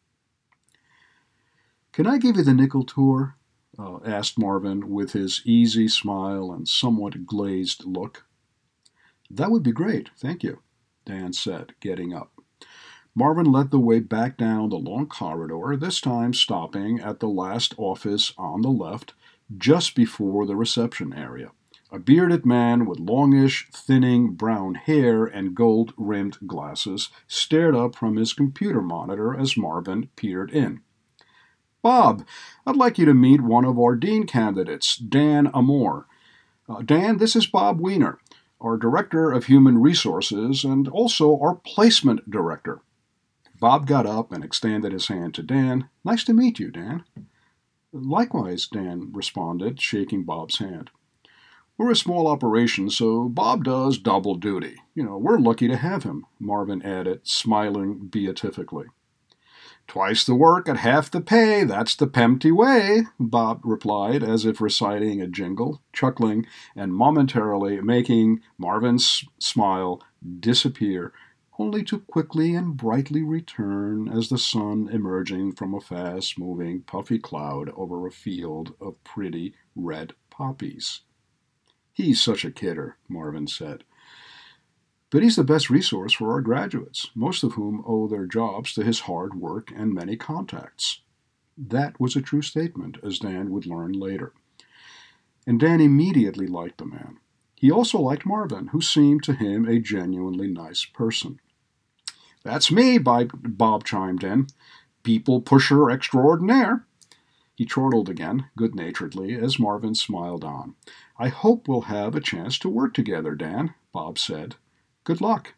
Can I give you the nickel tour? Asked Marvin with his easy smile and somewhat glazed look. That would be great, thank you, Dan said, getting up. Marvin led the way back down the long corridor, this time stopping at the last office on the left, just before the reception area. A bearded man with longish, thinning brown hair and gold-rimmed glasses stared up from his computer monitor as Marvin peered in. Bob, I'd like you to meet one of our dean candidates, Dan Amore. Dan, this is Bob Weiner, our Director of Human Resources and also our Placement Director. Bob got up and extended his hand to Dan. Nice to meet you, Dan. Likewise, Dan responded, shaking Bob's hand. We're a small operation, so Bob does double duty. We're lucky to have him, Marvin added, smiling beatifically. Twice the work at half the pay, that's the Pempty way, Bob replied, as if reciting a jingle, chuckling and momentarily making Marvin's smile disappear, only to quickly and brightly return as the sun emerging from a fast-moving puffy cloud over a field of pretty red poppies. He's such a kidder, Marvin said. But he's the best resource for our graduates, most of whom owe their jobs to his hard work and many contacts. That was a true statement, as Dan would learn later. And Dan immediately liked the man. He also liked Marvin, who seemed to him a genuinely nice person. That's me, Bob chimed in. People pusher extraordinaire. He chortled again, good-naturedly, as Marvin smiled on. I hope we'll have a chance to work together, Dan, Bob said. Good luck.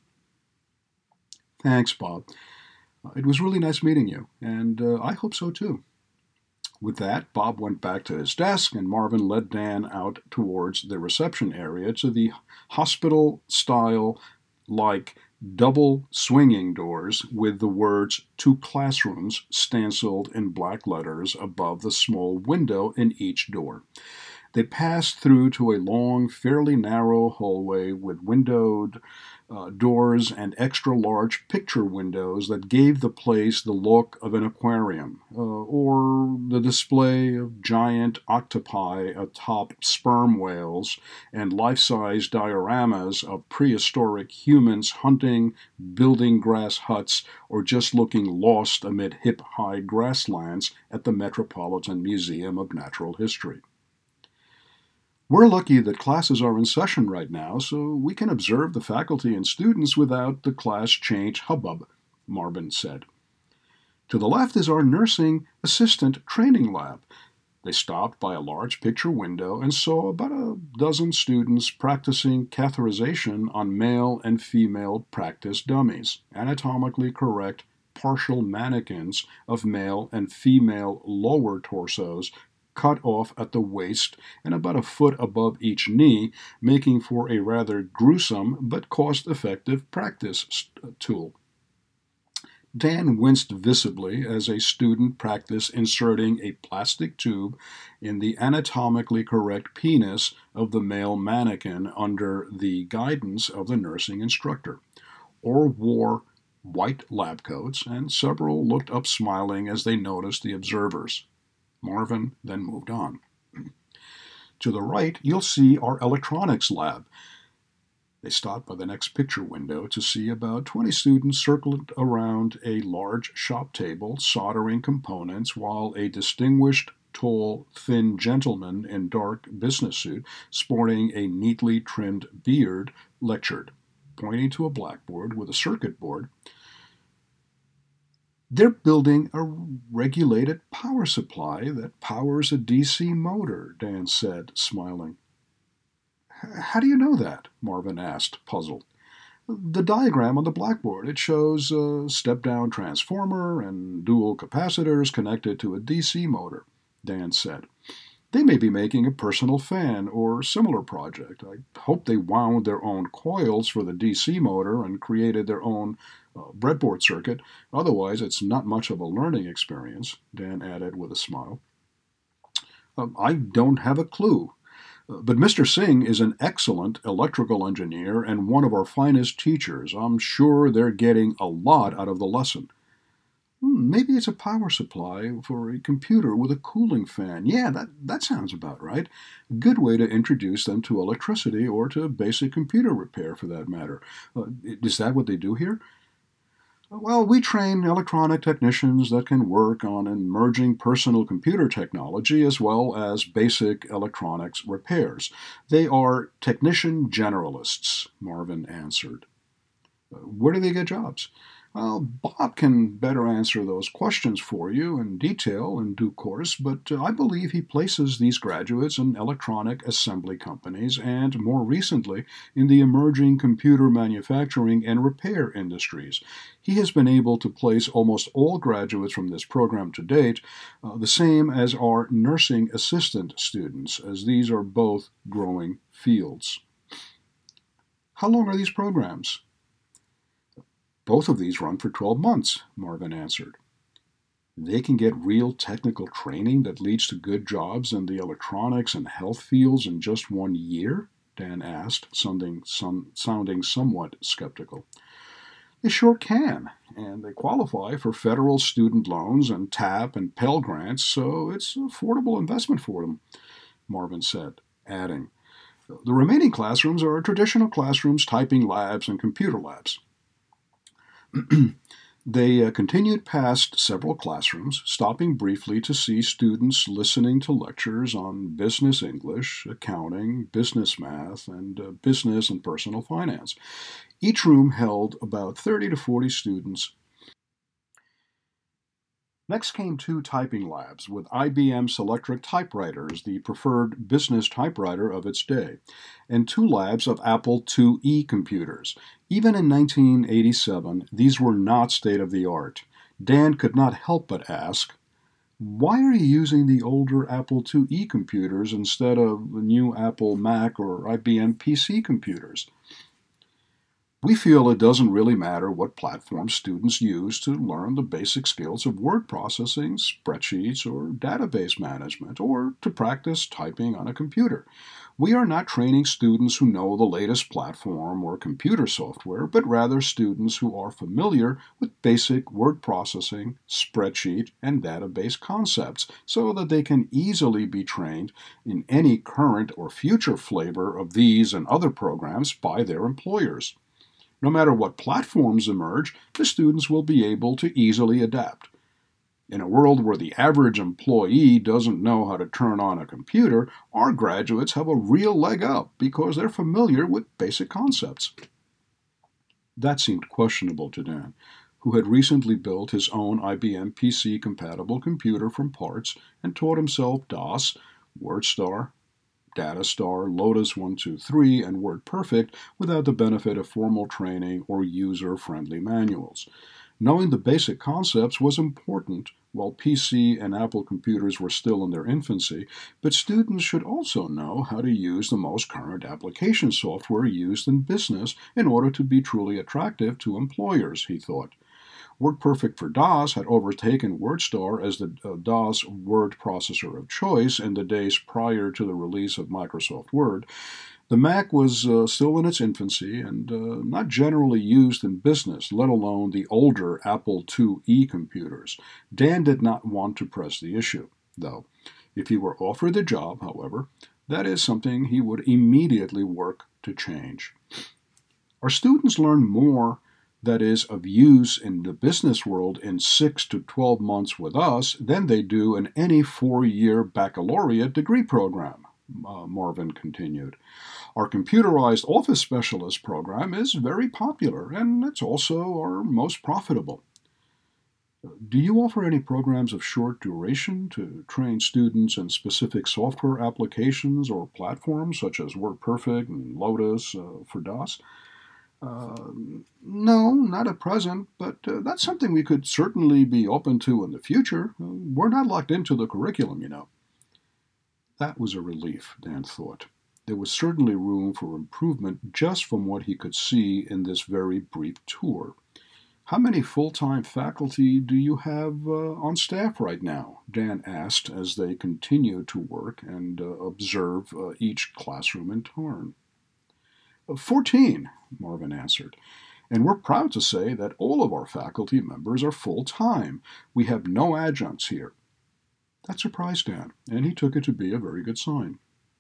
Thanks, Bob. It was really nice meeting you, and I hope so too. With that, Bob went back to his desk, and Marvin led Dan out towards the reception area to the hospital-style, double swinging doors with the words "to classrooms" stenciled in black letters above the small window in each door. They passed through to a long, fairly narrow hallway with windowed doors and extra-large picture windows that gave the place the look of an aquarium, or the display of giant octopi atop sperm whales and life-size dioramas of prehistoric humans hunting, building grass huts, or just looking lost amid hip-high grasslands at the Metropolitan Museum of Natural History. We're lucky that classes are in session right now, so we can observe the faculty and students without the class change hubbub, Marvin said. To the left is our nursing assistant training lab. They stopped by a large picture window and saw about a dozen students practicing catheterization on male and female practice dummies, anatomically correct partial mannequins of male and female lower torsos cut off at the waist and about a foot above each knee, making for a rather gruesome but cost-effective practice tool. Dan winced visibly as a student practiced inserting a plastic tube in the anatomically correct penis of the male mannequin under the guidance of the nursing instructor, or wore white lab coats, and several looked up smiling as they noticed the observers. Marvin then moved on. To the right, you'll see our electronics lab. They stopped by the next picture window to see about 20 students circled around a large shop table, soldering components, while a distinguished, tall, thin gentleman in dark business suit, sporting a neatly trimmed beard, lectured, pointing to a blackboard with a circuit board. They're building a regulated power supply that powers a DC motor, Dan said, smiling. How do you know that? Marvin asked, puzzled. The diagram on the blackboard. It shows a step-down transformer and dual capacitors connected to a DC motor, Dan said. They may be making a personal fan or similar project. I hope they wound their own coils for the DC motor and created their own breadboard circuit. Otherwise, it's not much of a learning experience, Dan added with a smile. I don't have a clue. But Mr. Singh is an excellent electrical engineer and one of our finest teachers. I'm sure they're getting a lot out of the lesson. Maybe it's a power supply for a computer with a cooling fan. Yeah, that sounds about right. A good way to introduce them to electricity or to basic computer repair, for that matter. Is that what they do here? Well, we train electronic technicians that can work on emerging personal computer technology as well as basic electronics repairs. They are technician generalists, Marvin answered. Where do they get jobs? Well, Bob can better answer those questions for you in detail in due course, but I believe he places these graduates in electronic assembly companies and, more recently, in the emerging computer manufacturing and repair industries. He has been able to place almost all graduates from this program to date, the same as our nursing assistant students, as these are both growing fields. How long are these programs? Both of these run for 12 months, Marvin answered. They can get real technical training that leads to good jobs in the electronics and health fields in just 1 year? Dan asked, sounding somewhat skeptical. They sure can, and they qualify for federal student loans and TAP and Pell Grants, so it's an affordable investment for them, Marvin said, adding, the remaining classrooms are traditional classrooms, typing labs, and computer labs. They continued past several classrooms, stopping briefly to see students listening to lectures on business English, accounting, business math, and business and personal finance. Each room held about 30 to 40 students. Next came 2 typing labs with IBM Selectric typewriters, the preferred business typewriter of its day, and 2 labs of Apple IIe computers. Even in 1987, these were not state-of-the-art. Dan could not help but ask, why are you using the older Apple IIe computers instead of the new Apple Mac or IBM PC computers? We feel it doesn't really matter what platform students use to learn the basic skills of word processing, spreadsheets, or database management, or to practice typing on a computer. We are not training students who know the latest platform or computer software, but rather students who are familiar with basic word processing, spreadsheet, and database concepts so that they can easily be trained in any current or future flavor of these and other programs by their employers. No matter what platforms emerge, the students will be able to easily adapt. In a world where the average employee doesn't know how to turn on a computer, our graduates have a real leg up because they're familiar with basic concepts. That seemed questionable to Dan, who had recently built his own IBM PC-compatible computer from parts and taught himself DOS, WordStar, Datastar, Lotus 123, and WordPerfect without the benefit of formal training or user-friendly manuals. Knowing the basic concepts was important while PC and Apple computers were still in their infancy, but students should also know how to use the most current application software used in business in order to be truly attractive to employers, he thought. WordPerfect for DOS had overtaken WordStar as the DOS word processor of choice in the days prior to the release of Microsoft Word. The Mac was still in its infancy and not generally used in business, let alone the older Apple IIe computers. Dan did not want to press the issue, though. If he were offered the job, however, That is something he would immediately work to change. Our students learn more that is of use in the business world in 6 to 12 months with us than they do in any 4-year baccalaureate degree program, Marvin continued. Our computerized office specialist program is very popular, and it's also our most profitable. Do you offer any programs of short duration to train students in specific software applications or platforms such as WordPerfect and Lotus for DOS? Uh, no, not at present, but that's something we could certainly be open to in the future. We're not locked into the curriculum, you know. That was a relief, Dan thought. There was certainly room for improvement just from what he could see in this very brief tour. How many full-time faculty do you have on staff right now? Dan asked as they continued to work and observe each classroom in turn. 14, Marvin answered. And we're proud to say that all of our faculty members are full-time. We have no adjuncts here. That surprised Dan, and he took it to be a very good sign.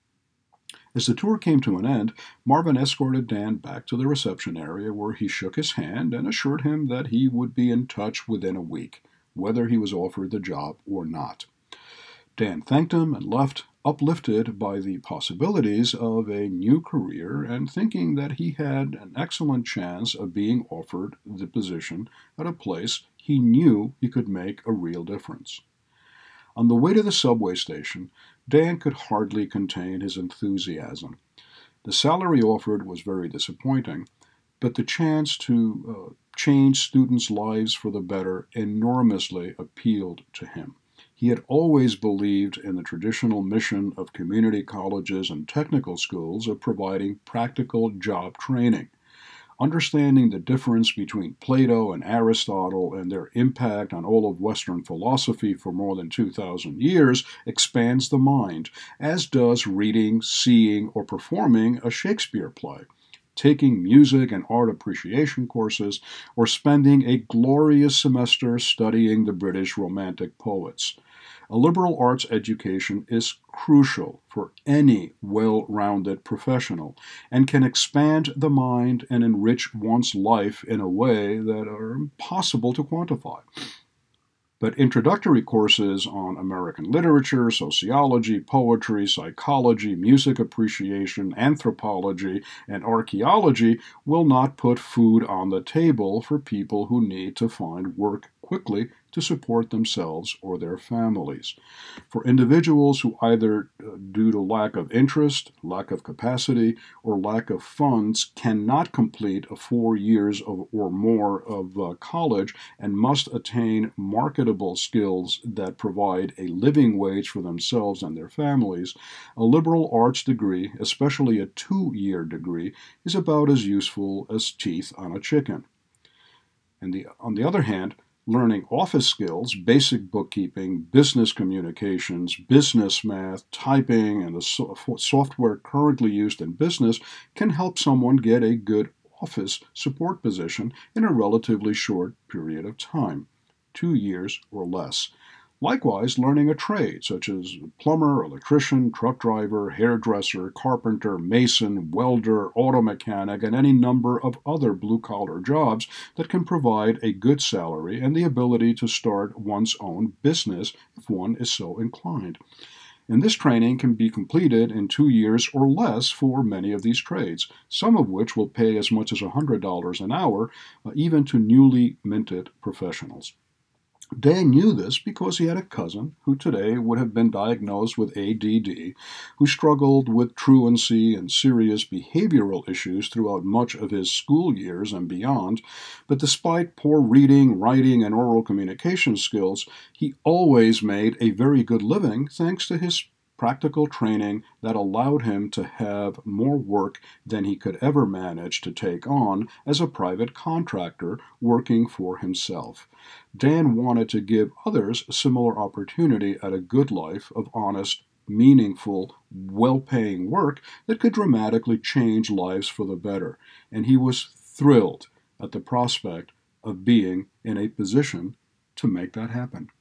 As the tour came to an end, Marvin escorted Dan back to the reception area where he shook his hand and assured him that he would be in touch within a week, whether he was offered the job or not. Dan thanked him and left, uplifted by the possibilities of a new career and thinking that he had an excellent chance of being offered the position at a place he knew he could make a real difference. On the way to the subway station, Dan could hardly contain his enthusiasm. The salary offered was very disappointing, but the chance to change students' lives for the better enormously appealed to him. He had always believed in the traditional mission of community colleges and technical schools of providing practical job training. Understanding the difference between Plato and Aristotle and their impact on all of Western philosophy for more than 2,000 years expands the mind, as does reading, seeing, or performing a Shakespeare play, taking music and art appreciation courses, or spending a glorious semester studying the British Romantic poets. A liberal arts education is crucial for any well-rounded professional and can expand the mind and enrich one's life in a way that are impossible to quantify. But introductory courses on American literature, sociology, poetry, psychology, music appreciation, anthropology, and archaeology will not put food on the table for people who need to find work quickly to support themselves or their families. For individuals who either, due to lack of interest, lack of capacity, or lack of funds, cannot complete 4 years or more of college and must attain marketable skills that provide a living wage for themselves and their families, a liberal arts degree, especially a 2-year degree, is about as useful as teeth on a chicken. On the other hand, learning office skills, basic bookkeeping, business communications, business math, typing, and the software currently used in business can help someone get a good office support position in a relatively short period of time, 2 years or less. Likewise, learning a trade, such as plumber, electrician, truck driver, hairdresser, carpenter, mason, welder, auto mechanic, and any number of other blue-collar jobs that can provide a good salary and the ability to start one's own business if one is so inclined. And this training can be completed in 2 years or less for many of these trades, some of which will pay as much as $100 an hour, even to newly minted professionals. Dan knew this because he had a cousin who today would have been diagnosed with ADD, who struggled with truancy and serious behavioral issues throughout much of his school years and beyond, but despite poor reading, writing, and oral communication skills, he always made a very good living thanks to his practical training that allowed him to have more work than he could ever manage to take on as a private contractor working for himself. Dan wanted to give others a similar opportunity at a good life of honest, meaningful, well-paying work that could dramatically change lives for the better, and he was thrilled at the prospect of being in a position to make that happen.